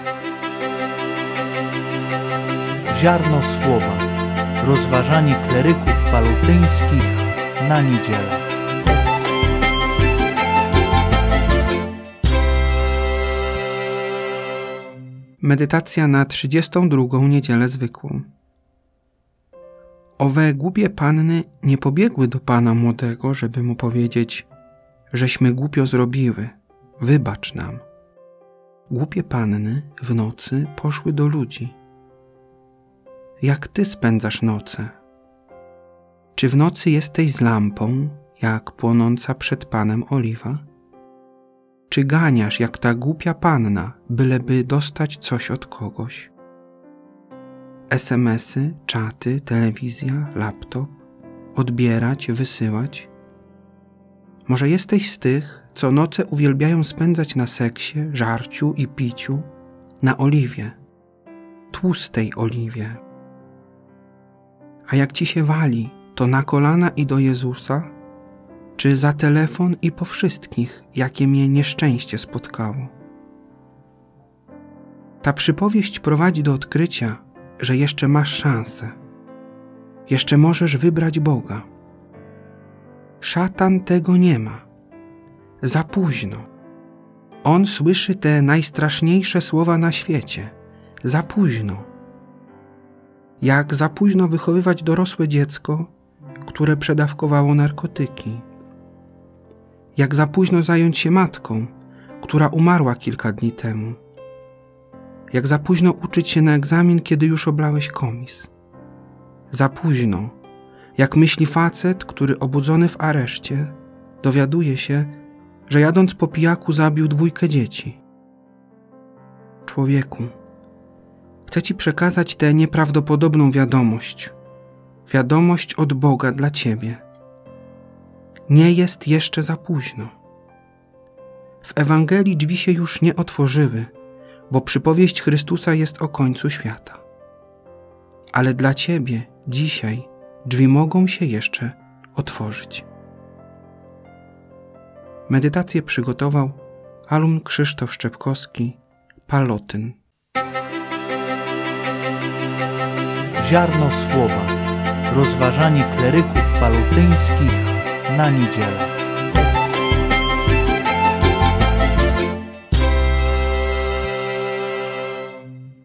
Ziarno słowa. Rozważanie kleryków palutyńskich na niedzielę. Medytacja na 32. niedzielę zwykłą. Owe głupie panny nie pobiegły do Pana młodego, żeby mu powiedzieć: żeśmy głupio zrobiły, wybacz nam. Głupie panny w nocy poszły do ludzi. Jak ty spędzasz noce? Czy w nocy jesteś z lampą, jak płonąca przed Panem oliwa? Czy ganiasz jak ta głupia panna, byleby dostać coś od kogoś? SMS-y, czaty, telewizja, laptop, odbierać, wysyłać? Może jesteś z tych, co noce uwielbiają spędzać na seksie, żarciu i piciu, na oliwie, tłustej oliwie. A jak ci się wali, to na kolana i do Jezusa, czy za telefon i po wszystkich, jakie mnie nieszczęście spotkało? Ta przypowieść prowadzi do odkrycia, że jeszcze masz szansę. Jeszcze możesz wybrać Boga. Szatan tego nie ma. Za późno. On słyszy te najstraszniejsze słowa na świecie. Za późno. Jak za późno wychowywać dorosłe dziecko, które przedawkowało narkotyki. Jak za późno zająć się matką, która umarła kilka dni temu. Jak za późno uczyć się na egzamin, kiedy już oblałeś komis. Za późno, jak myśli facet, który obudzony w areszcie dowiaduje się, że jadąc po pijaku zabił 2 dzieci. Człowieku, chcę ci przekazać tę nieprawdopodobną wiadomość. Wiadomość od Boga dla ciebie. Nie jest jeszcze za późno. W Ewangelii drzwi się już nie otworzyły, bo przypowieść Chrystusa jest o końcu świata. Ale dla ciebie dzisiaj drzwi mogą się jeszcze otworzyć. Medytację przygotował alum Krzysztof Szczepkowski, Palotyn. Ziarno słowa. Rozważanie kleryków palutyńskich na niedzielę.